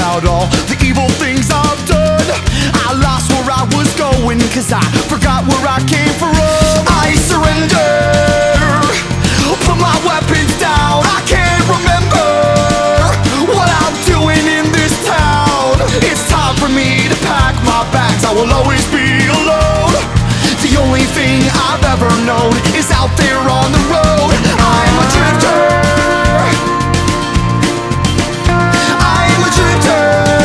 about all the evil things I've done. I lost where I was going, cause I forgot where I came from. I surrender, put my weapons down. I can't remember what I'm doing in this town. It's time for me to pack my bags. I will always be alone. The only thing I've ever known is out there on the road. I'm a drifter. I'm a drifter.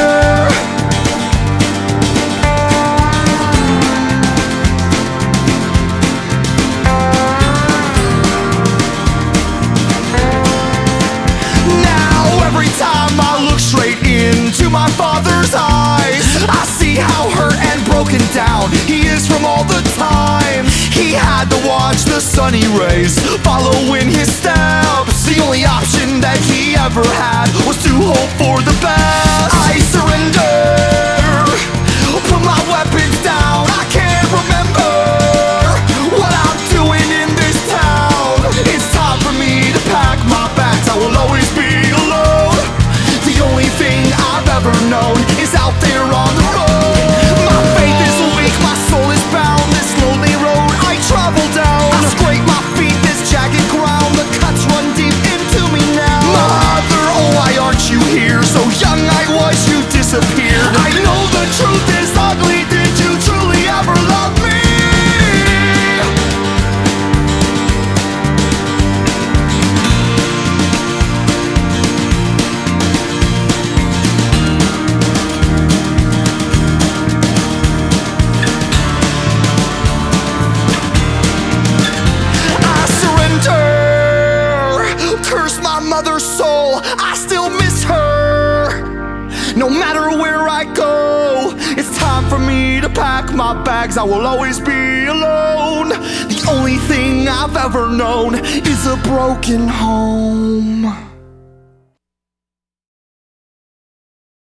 Now every time I look straight into my Father's eyes, I see how hurt and broken down He is from all the time. He had to watch the sunny rays following His steps. The only option that He ever had was to hope for the best. I surrender, put my weapons down. I can't remember what I'm doing in this town. It's time for me to pack my bags. I will always be alone. The only thing I've ever known is out there on the road. My faith is weak, my soul is bound. This lonely road I travel down, I scrape my feet, this jagged ground. The cuts run deep into me now. Mother, oh why aren't you here? So young I was, you disappeared. I know the truth is ugly. Did you truly ever love me? Curse my mother's soul, I still miss her. No matter where I go, it's time for me to pack my bags. I will always be alone. The only thing I've ever known is a broken home.